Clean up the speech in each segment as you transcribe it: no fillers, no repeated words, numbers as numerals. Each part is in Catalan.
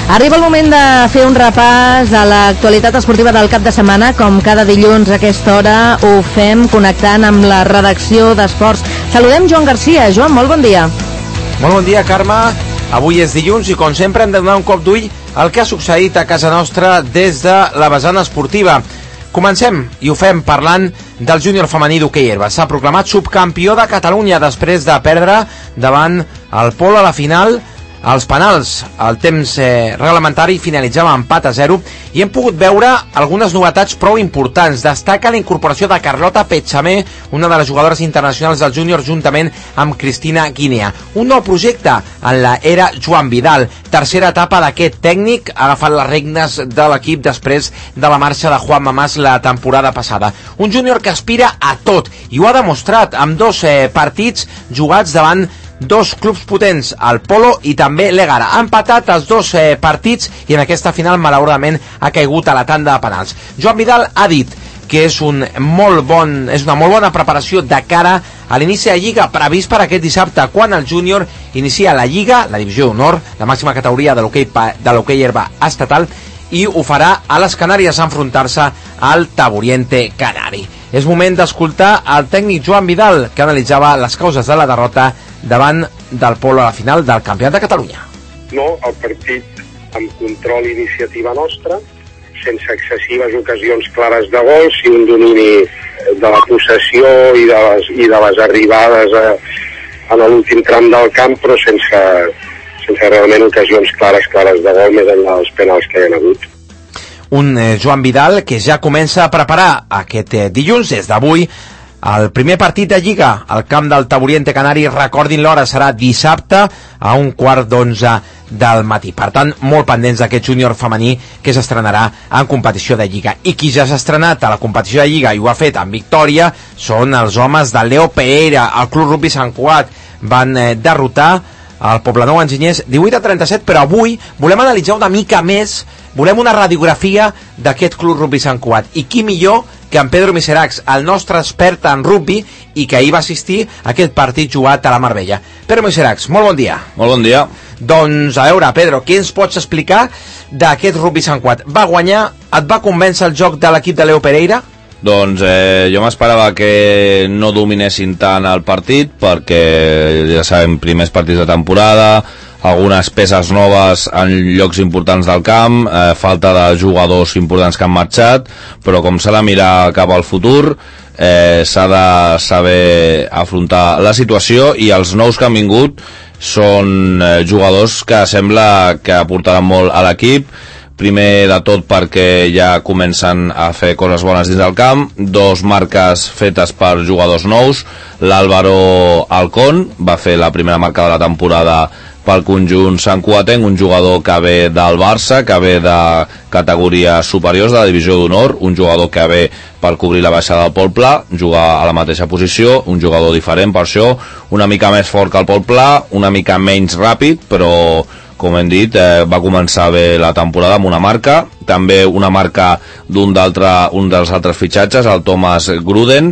Arriba el moment de fer un repàs a l'actualitat esportiva del cap de setmana. Com cada dilluns a aquesta hora ho fem connectant amb la redacció d'Esports. Saludem Joan Garcia. Joan, molt bon dia. Molt bon dia, Carme. Avui és dilluns i, com sempre, hem de donar un cop d'ull al que ha succeït a casa nostra des de la vessant esportiva. Comencem, i ho fem parlant del júnior femení d'hoquei herba. S'ha proclamat subcampió de Catalunya després de perdre davant el Pol a la final als penals. El temps reglamentari finalitzava empat a 0 i hem pogut veure algunes novetats prou importants. Destaca la incorporació de Carlota Petxamé, una de les jugadores internacionals del júnior, juntament amb Cristina Guinea. Un nou projecte en la era Joan Vidal. Tercera etapa d'aquest tècnic, ha agafat les regnes de l'equip després de la marxa de Juan Mamàs la temporada passada. Un júnior que aspira a tot i ho ha demostrat amb dos partits jugats davant dos clubs potents, el Polo i també l'Egara. Ha empatat els dos partits i en aquesta final malauradament ha caigut a la tanda de penals. Joan Vidal ha dit que és una molt bona preparació de cara a l'inici de Lliga previst per aquest dissabte, quan el júnior inicia la Lliga, la divisió d'honor, la màxima categoria de l'hoquei herba estatal, i ho farà a les Canàries, a enfrontar-se al Taburiente Canari. És moment d'escoltar el tècnic Joan Vidal, que analitzava les causes de la derrota davant del Polo a la final del Campionat de Catalunya. No, el partit amb control i iniciativa nostra, sense excessives ocasions clares de gol, i un domini de la possessió i de les arribades en l'últim tram del camp, però sense realment ocasions clares de gol més enllà dels penals que hi ha hagut. Un Joan Vidal que ja comença a preparar aquest dilluns, des d'avui, el primer partit de Lliga al camp del Taburiente Canari. Recordin l'hora, serà dissabte a 11:15 del matí. Per tant, molt pendents d'aquest júnior femení que s'estrenarà en competició de Lliga. I qui ja s'ha estrenat a la competició de Lliga i ho ha fet amb victòria són els homes del Leo Pereira. El Club Rugby Sant Cugat van derrotar el Poblenou Enginyers 18-37, però avui volem analitzar una mica més, volem una radiografia d'aquest Club Rugby Sant Cugat. I qui millor que en Pedro Miseracs, el nostre expert en rugby, i que ahir va assistir a aquest partit jugat a la Marbella. Pedro Miseracs, molt bon dia. Molt bon dia. Doncs, a veure, Pedro, què ens pots explicar d'aquest Rugby Sant Cugat? Va guanyar, et va convèncer el joc de l'equip de Leo Pereira? Doncs jo m'esperava que no dominessin tant el partit, perquè ja sabem, primers partits de temporada, algunes peces noves en llocs importants del camp, falta de jugadors importants que han marxat, però com s'ha de mirar cap al futur, s'ha de saber afrontar la situació, i els nous que han vingut són jugadors que sembla que aportaran molt a l'equip. Primer de tot perquè ja comencen a fer coses bones dins del camp, dos marques fetes per jugadors nous. L'Álvaro Alcón va fer la primera marca de la temporada pel conjunt santcugatenc, un jugador que ve del Barça, que ve de categories superiors de la divisió d'honor, un jugador que ve per cobrir la baixada del Pol Pla, jugar a la mateixa posició, un jugador diferent per això, una mica més fort que el Pol Pla, una mica menys ràpid, però com hem dit, va començar bé la temporada amb una marca, també una marca un dels altres fitxatges, el Thomas Gruden,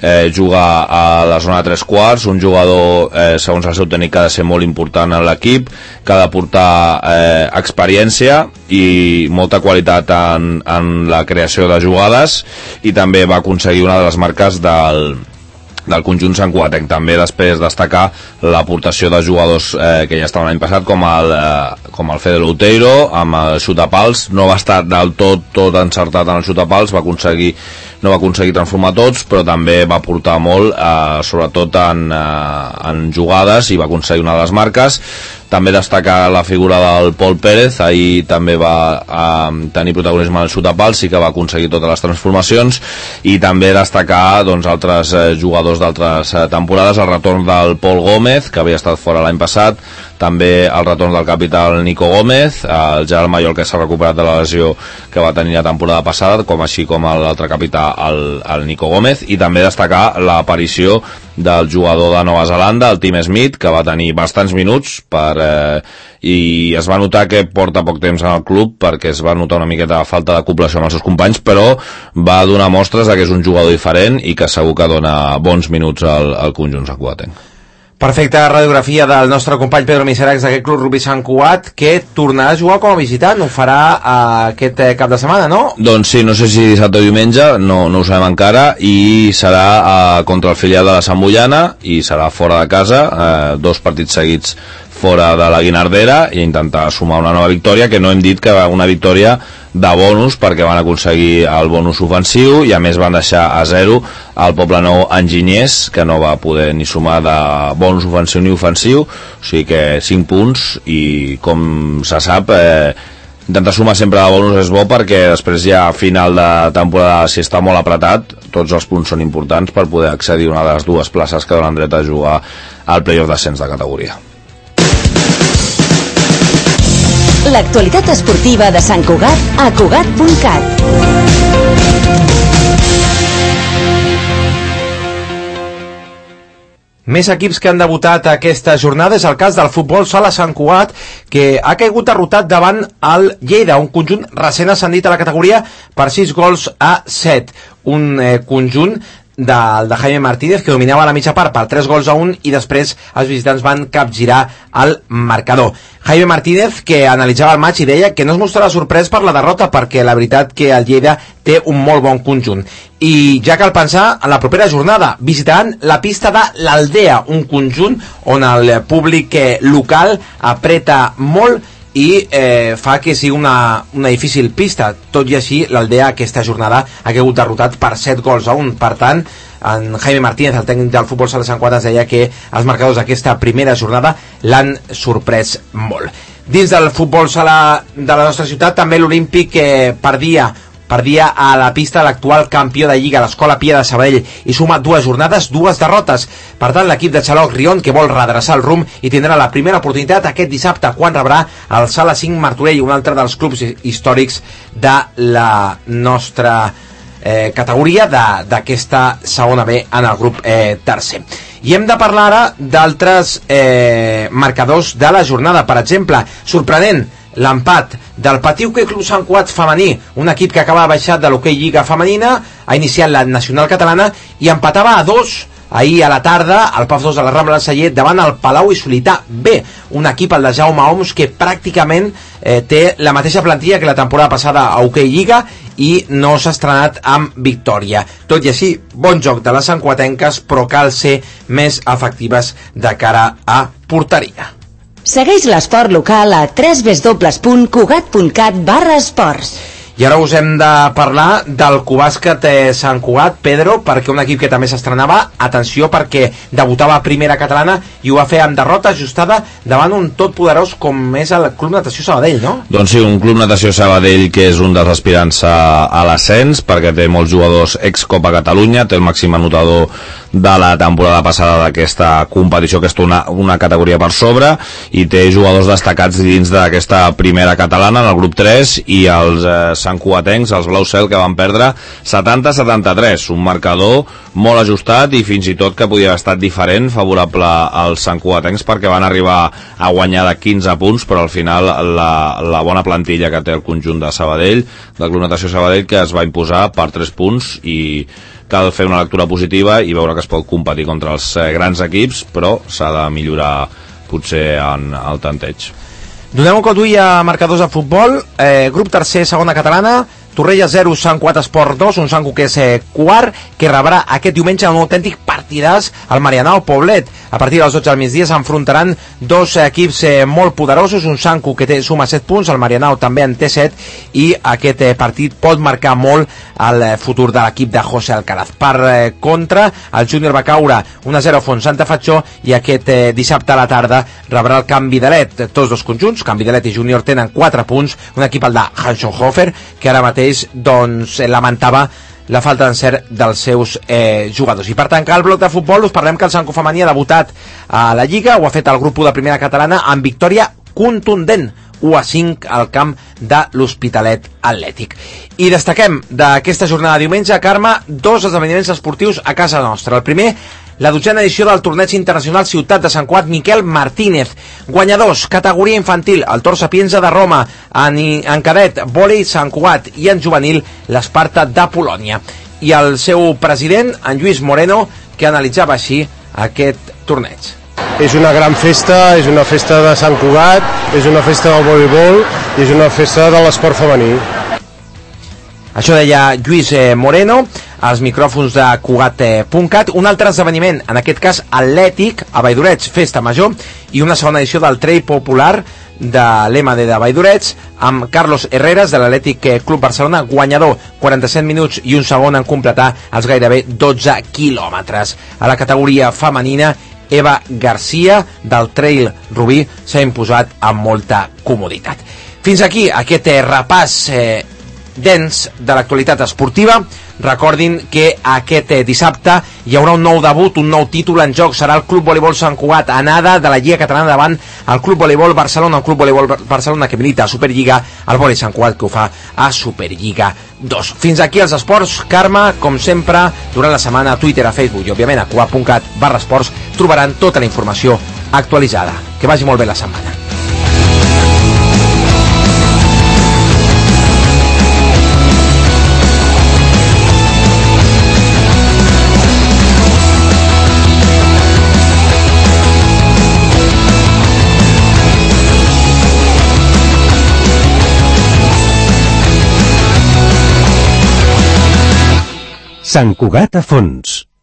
juga a la zona de 3/4, un jugador, segons el seu tècnic, que ha de ser molt important en l'equip, que ha de portar experiència i molta qualitat en la creació de jugades, i també va aconseguir una de les marques del conjunt santcugatenc. També després destacar l'aportació de jugadors que ja estaven l'any passat, com el Fede Louteiro amb el xutapals. No va estar del tot encertat en el xutapals, no va aconseguir transformar tots, però també va aportar molt, sobretot en jugades, i va aconseguir una de les marques. També destacar la figura del Pol Pérez, ahir també va tenir protagonisme en el xutapals, sí que va aconseguir totes les transformacions, i també destacar altres jugadors d'altres temporades, el retorn del Pol Gómez, que havia estat fora l'any passat, també el retorn del capità Nico Gómez, el Gerard Mayol, que s'ha recuperat de la lesió que va tenir la temporada passada, així com l'altre capità, el Nico Gómez, i també destacar l'aparició del jugador de Nova Zelanda, el Tim Smith, que va tenir bastants minuts i es va notar que porta poc temps en el club, perquè es va notar una miqueta de falta de cooperació amb els seus companys, però va donar mostres que és un jugador diferent i que segur que dona bons minuts al conjunt santcugatenc. Perfecta radiografia del nostre company Pedro Miseracs d'aquest Club Rugby Sant Cugat, que tornarà a jugar com a visitant, ho farà aquest cap de setmana, no? Doncs sí, no sé si dissabte o diumenge, no ho sabem encara, i serà contra el filial de la Sant Boiana, i serà fora de casa, 2 partits seguits fora de la Guinardera, i intentar sumar una nova victòria, que no hem dit que una victòria de bonus, perquè van aconseguir el bonus ofensiu i a més van deixar a 0 el Poblenou Enginyers, que no va poder ni sumar de bonus ofensiu ni ofensiu, o sigui que 5 punts, i com se sap intentar sumar sempre de bonus és bo, perquè després ja a final de temporada, si està molt apretat, tots els punts són importants per poder accedir a una de les 2 places que donen dret a jugar al playoff d'ascens de categoria. L'actualitat esportiva de Sant Cugat a Cugat.cat. Més equips que han debutat aquesta jornada és el cas del futbol sala Sant Cugat, que ha caigut derrotat davant el Lleida, un conjunt recent ascendit a la categoria per 6 gols a 7. Un conjunt de Jaime Martínez, que dominava la mitja part per 3 gols a 1, i després els visitants van capgirar el marcador. Jaime Martínez, que analitzava el match i deia que no es mostrava sorprès per la derrota, perquè la veritat que el Lleida té un molt bon conjunt. I ja cal pensar en la propera jornada, visitaran la pista de l'Aldea, un conjunt on el públic local apreta molt i fa que sigui una difícil pista. Tot i així, l'Aldea aquesta jornada ha caigut derrotat per 7 gols a 1. Per tant, en Jaime Martínez, el tècnic del futbol sala Sant Cugat, ens deia que els marcadors d'aquesta primera jornada l'han sorprès molt. Dins del futbol sala de la nostra ciutat, també l'Olímpic perdia a la pista l'actual campió de Lliga, l'Escola Pia de Sabadell, i suma 2 jornades, 2 derrotes. Per tant, l'equip de Xaloc Rion, que vol redreçar el rumb, i tindrà la primera oportunitat aquest dissabte, quan rebrà el Sala 5 Martorell, un altre dels clubs històrics de la nostra categoria d'aquesta segona B en el grup tercer. I hem de parlar ara d'altres marcadors de la jornada. Per exemple, sorprenent, l'empat del Patí Hoquei Club Sant Cugat femení, un equip que acaba de baixar de l'Hoquei Lliga femenina, ha iniciat la nacional catalana i empatava a 2 ahir a la tarda al PAF 2 de la Rambla de Sallent davant el Palau i Solità B, un equip, el de Jaume Oms, que pràcticament té la mateixa plantilla que la temporada passada a Hoquei Lliga i no s'ha estrenat amb victòria. Tot i així, bon joc de les santcuatenques, però cal ser més efectives de cara a porteria. Segueix l'esport local a www.cugat.cat/esports. I ara us hem de parlar del Cubàsquet Sant Cugat, Pedro, perquè un equip que també s'estrenava, atenció, perquè debutava a primera catalana i ho va fer amb derrota ajustada davant un totpoderós com és el Club Natació Sabadell, no? Doncs sí, un Club Natació Sabadell que és un dels aspirants a l'ascens, perquè té molts jugadors ex-Copa Catalunya, té el màxim anotador de la temporada passada d'aquesta competició, que està una categoria per sobre, i té jugadors destacats dins d'aquesta primera catalana en el grup 3, i els santcugatencs, els blau cel, que van perdre 70-73, un marcador molt ajustat i fins i tot que podia haver estat diferent, favorable als santcugatencs, perquè van arribar a guanyar de 15 punts, però al final la bona plantilla que té el conjunt de Sabadell, del Club Natació Sabadell, que es va imposar per 3 punts, i cal fer una lectura positiva i veure que es pot competir contra els grans equips, però s'ha de millorar potser en el tanteig. Donem un cop d'ull a marcadors de futbol. Grup tercer, segona catalana, Torrella 0, Sant Cugat Esport 2, un Sant Cugat que és quart, que rebrà aquest diumenge un autèntic partidàs al Marianao Poblet. A partir dels 12 del migdia s'enfrontaran dos equips molt poderosos, un Sant Cugat que suma 7 punts, el Marianao també en té 7, i aquest partit pot marcar molt el futur de l'equip de José Alcaraz. Per contra, el Júnior va caure 1-0 a Font Santa Fatxó, i aquest dissabte a la tarda rebrà el Can Vidalet. Tots dos conjunts, Can Vidalet i Júnior, tenen 4 punts, un equip, el de Hanschenhofer, que ara mateix lamentava la falta d'encert dels seus jugadors. I per tancar el bloc de futbol us parlem que el Sant Cugat femení ha debutat a la Lliga, ho ha fet el grup 1 de primera catalana amb victòria contundent 1-5 al camp de l'Hospitalet Atlètic. I destaquem d'aquesta jornada de diumenge, Carme, 2 esdeveniments esportius a casa nostra. El primer, la 12ª edició del torneig internacional Ciutat de Sant Cugat Miquel Martínez. Guanyadors, categoria infantil, el Tor Sapienza de Roma, en cadet, vòlei Sant Cugat, i en juvenil, l'Esparta de Polònia. I el seu president, en Lluís Moreno, que analitzava així aquest torneig. és una gran festa, és una festa de Sant Cugat, és una festa del voleibol i és una festa de l'esport femení. Això deia Lluís Moreno als micròfons de Cugat.cat. Un altre esdeveniment, en aquest cas atlètic, a Valldorets, festa major, i una segona edició del Trail Popular de l'EMAD de Valldorets, amb Carlos Herreras de l'Atlètic Club Barcelona, guanyador, 47 minuts i un segon en completar els gairebé 12 quilòmetres. A la categoria femenina, Eva Garcia del Trail Rubí s'ha imposat amb molta comoditat. Fins aquí aquest repàs dens de l'actualitat esportiva. Recordin que aquest dissabte hi haurà un nou debut, un nou títol en joc. Serà el Club Voleibol Sant Cugat, anada de la Lliga Catalana davant el Club Voleibol Barcelona, el Club Voleibol Barcelona que milita a Superliga, el Voleibol Sant Cugat que ho fa a Superliga 2. Fins aquí els esports. Carme, com sempre, durant la setmana a Twitter, a Facebook i òbviament a cugat.cat/esports trobaran tota la informació actualitzada. Que vagi molt bé la setmana. Sant Cugat a fons.